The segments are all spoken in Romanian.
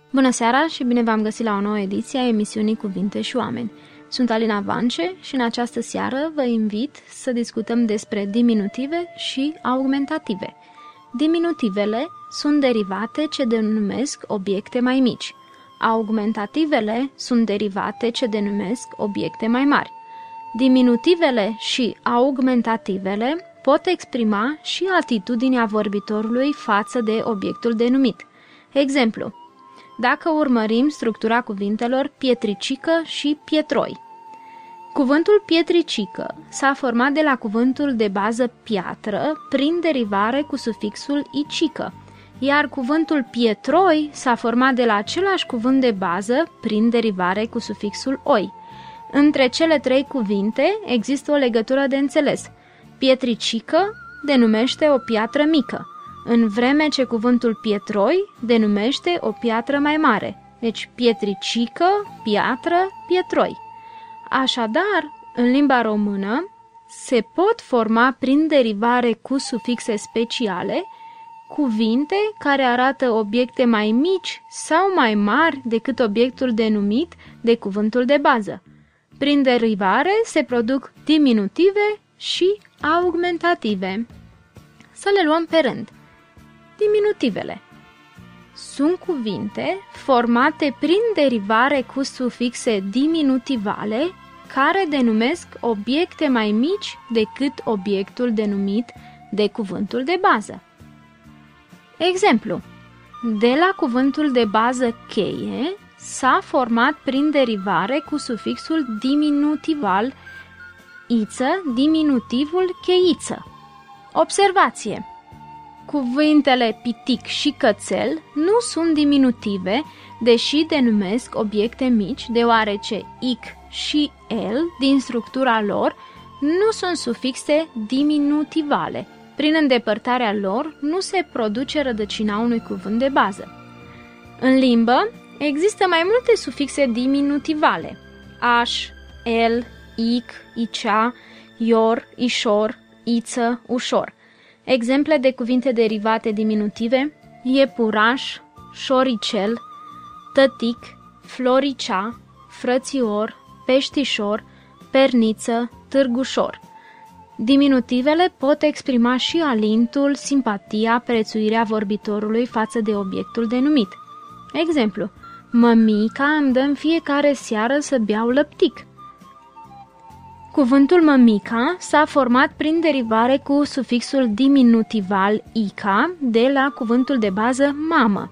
Bună seara și bine v-am găsit la o nouă ediție a emisiunii Cuvinte și Oameni. Sunt Alina Vance și în această seară vă invit să discutăm despre diminutive și augmentative. Diminutivele sunt derivate ce denumesc obiecte mai mici. Augmentativele sunt derivate ce denumesc obiecte mai mari. Diminutivele și augmentativele pot exprima și atitudinea vorbitorului față de obiectul denumit. Exemplu: dacă urmărim structura cuvintelor pietricică și pietroi. Cuvântul pietricică s-a format de la cuvântul de bază piatră prin derivare cu sufixul icică, iar cuvântul pietroi s-a format de la același cuvânt de bază prin derivare cu sufixul oi. Între cele trei cuvinte există o legătură de înțeles. Pietricică denumește o piatră mică, în vreme ce cuvântul pietroi denumește o piatră mai mare. Deci pietricică, piatră, pietroi. Așadar, în limba română se pot forma prin derivare cu sufixe speciale cuvinte care arată obiecte mai mici sau mai mari decât obiectul denumit de cuvântul de bază. Prin derivare se produc diminutive și augmentative. Să le luăm pe rând. Diminutivele sunt cuvinte formate prin derivare cu sufixe diminutivale care denumesc obiecte mai mici decât obiectul denumit de cuvântul de bază. Exemplu: de la cuvântul de bază cheie s-a format prin derivare cu sufixul diminutival iță, diminutivul cheiță. Observație: cuvintele pitic și cățel nu sunt diminutive, deși denumesc obiecte mici, deoarece ic și el, din structura lor, nu sunt sufixe diminutivale. Prin îndepărtarea lor, nu se produce rădăcina unui cuvânt de bază. În limbă există mai multe sufixe diminutivale: aș, el, ic, icea, ior, ișor, iță, ușor. Exemple de cuvinte derivate diminutive: iepuraș, șoricel, tătic, floricea, frățior, peștișor, perniță, târgușor. Diminutivele pot exprima și alintul, simpatia, prețuirea vorbitorului față de obiectul denumit. Exemplu: mămica îmi dă în fiecare seară să beau lăptic. Cuvântul mămica s-a format prin derivare cu sufixul diminutival ica de la cuvântul de bază mamă.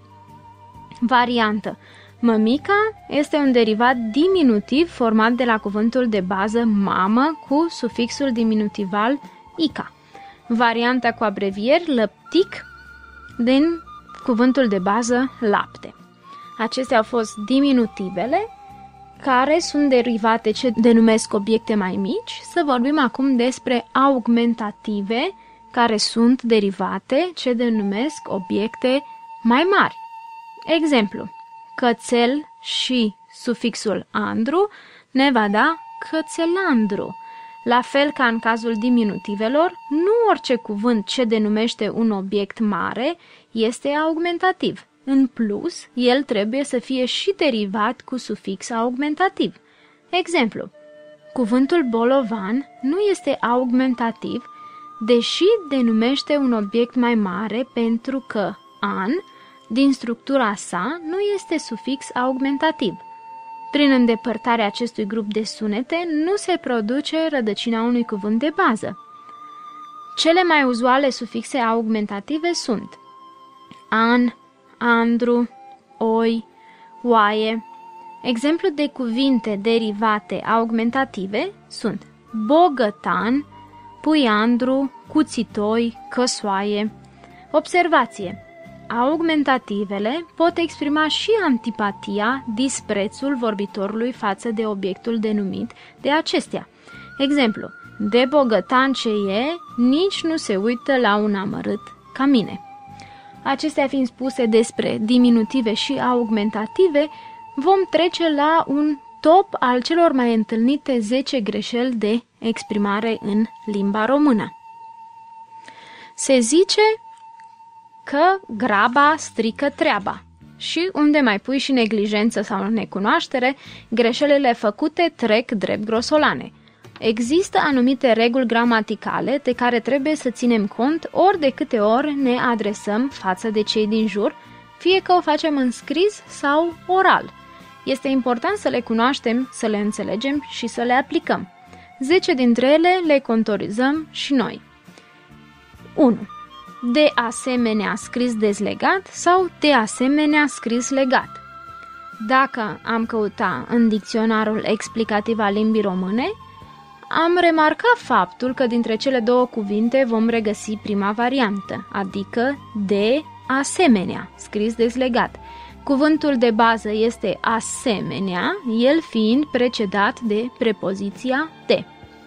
Variantă: mămica este un derivat diminutiv format de la cuvântul de bază mamă cu sufixul diminutival ica. Varianta cu abrevieri: lăptic din cuvântul de bază lapte. Acestea au fost diminutivele care sunt derivate ce denumesc obiecte mai mici. Să vorbim acum despre augmentative care sunt derivate ce denumesc obiecte mai mari. Exemplu: cățel și sufixul andru ne va da cățelandru. La fel ca în cazul diminutivelor, nu orice cuvânt ce denumește un obiect mare este augmentativ. În plus, el trebuie să fie și derivat cu sufix augmentativ. Exemplu: cuvântul bolovan nu este augmentativ, deși denumește un obiect mai mare pentru că an, din structura sa, nu este sufix augmentativ. Prin îndepărtarea acestui grup de sunete nu se produce rădăcina unui cuvânt de bază. Cele mai uzuale sufixe augmentative sunt an, andru, oi, oaie. Exemplu de cuvinte derivate augmentative sunt bogătan, puiandru, cuțitoi, căsoaie. Observație: augmentativele pot exprima și antipatia, disprețul vorbitorului față de obiectul denumit de acestea. Exemplu: de bogătan ce e, nici nu se uită la un amărât ca mine. Acestea fiind spuse despre diminutive și augmentative, vom trece la un top al celor mai întâlnite 10 greșeli de exprimare în limba română. Se zice că graba strică treaba. și unde mai pui și neglijență sau necunoaștere, greșelile făcute trec drept grosolane. Există anumite reguli gramaticale de care trebuie să ținem cont ori de câte ori ne adresăm față de cei din jur, fie că o facem în scris sau oral. Este important să le cunoaștem, să le înțelegem și să le aplicăm. 10 dintre ele le contorizăm și noi. 1. De asemenea scris dezlegat sau de asemenea scris legat. Dacă am căuta în dicționarul explicativ al limbii române, am remarcat faptul că dintre cele două cuvinte vom regăsi prima variantă, adică de asemenea, scris dezlegat. Cuvântul de bază este asemenea, el fiind precedat de prepoziția de.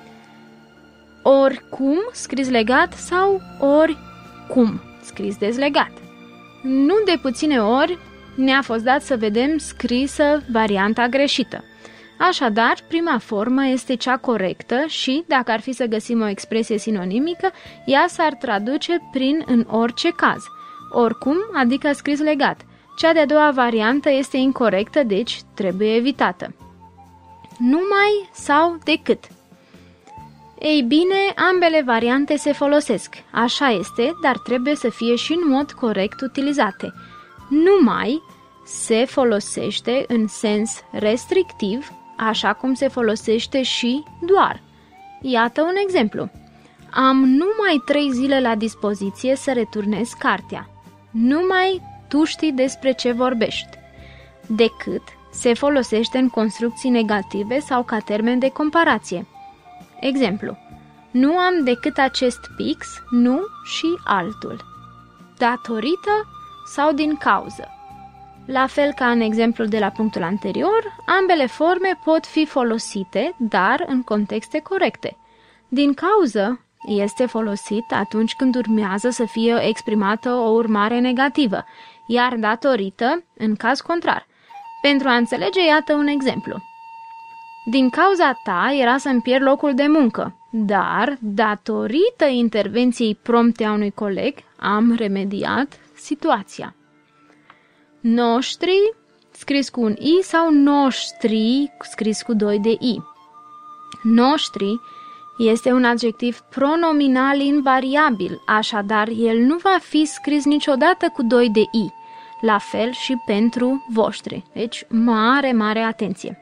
Oricum, scris legat sau oricum, scris dezlegat. Nu de puține ori ne-a fost dat să vedem scrisă varianta greșită. Așadar, prima formă este cea corectă și, dacă ar fi să găsim o expresie sinonimică, ea s-ar traduce prin în orice caz. Oricum, adică scris legat. Cea de-a doua variantă este incorectă, deci trebuie evitată. Numai sau decât. Ei bine, ambele variante se folosesc. Așa este, dar trebuie să fie și în mod corect utilizate. Numai se folosește în sens restrictiv, așa cum se folosește și doar. Iată un exemplu. Am numai 3 zile la dispoziție să returnez cartea. Numai tu știi despre ce vorbești. Decât se folosește în construcții negative sau ca termen de comparație. Exemplu. Nu am decât acest pix, nu și altul. Datorită sau din cauză. La fel ca în exemplul de la punctul anterior, ambele forme pot fi folosite, dar în contexte corecte. Din cauză este folosit atunci când urmează să fie exprimată o urmare negativă, iar datorită în caz contrar. Pentru a înțelege, iată un exemplu. Din cauza ta era să-mi pierd locul de muncă, dar, datorită intervenției prompte a unui coleg, am remediat situația. Noștri, scris cu un i, sau noștri, scris cu 2 de i. Noștri este un adjectiv pronominal invariabil, așadar el nu va fi scris niciodată cu 2 de i. La fel și pentru voștri. Deci, mare atenție.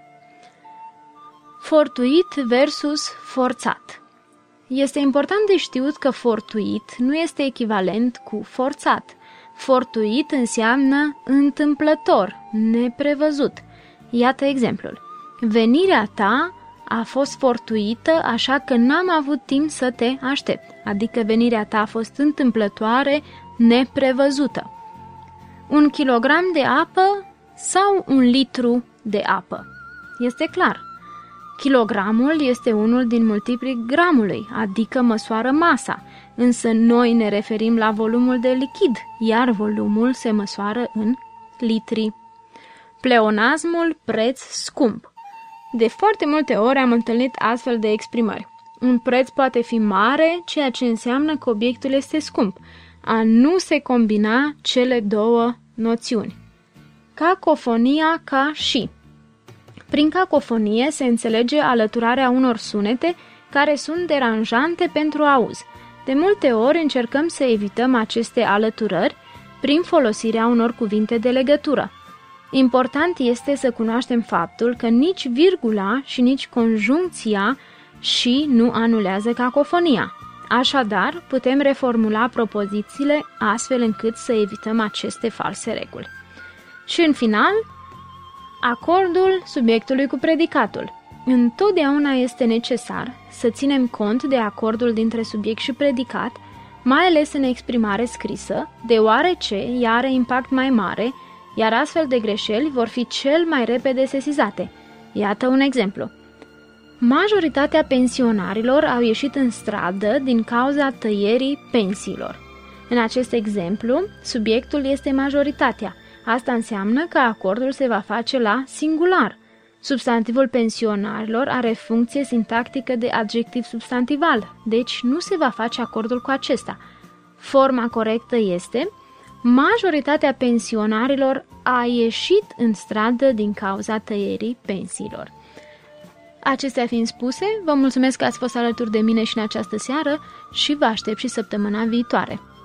Fortuit versus forțat. Este important de știut că fortuit nu este echivalent cu forțat. Fortuit înseamnă întâmplător, neprevăzut. Iată exemplul. Venirea ta a fost fortuită, așa că n-am avut timp să te aștept. Adică venirea ta a fost întâmplătoare, neprevăzută. 1 kilogram de apă sau 1 litru de apă? Este clar. Kilogramul este unul din multiplii gramului, adică măsoară masa, însă noi ne referim la volumul de lichid, iar volumul se măsoară în litri. Pleonasmul preț scump. De foarte multe ori am întâlnit astfel de exprimări. Un preț poate fi mare, ceea ce înseamnă că obiectul este scump. A nu se combina cele două noțiuni. Cacofonia ca și. Prin cacofonie se înțelege alăturarea unor sunete care sunt deranjante pentru auz. De multe ori încercăm să evităm aceste alăturări prin folosirea unor cuvinte de legătură. Important este să cunoaștem faptul că nici virgula și nici conjuncția și nu anulează cacofonia. Așadar, putem reformula propozițiile astfel încât să evităm aceste false reguli. Și în final, acordul subiectului cu predicatul. Întotdeauna este necesar să ținem cont de acordul dintre subiect și predicat, mai ales în exprimare scrisă, deoarece ea are impact mai mare, iar astfel de greșeli vor fi cel mai repede sesizate. Iată un exemplu. Majoritatea pensionarilor au ieșit în stradă din cauza tăierii pensiilor. În acest exemplu, subiectul este majoritatea. Asta înseamnă că acordul se va face la singular. Substantivul pensionarilor are funcție sintactică de adjectiv substantival, deci nu se va face acordul cu acesta. Forma corectă este: majoritatea pensionarilor a ieșit în stradă din cauza tăierii pensiilor. Acestea fiind spuse, vă mulțumesc că ați fost alături de mine și în această seară și vă aștept și săptămâna viitoare.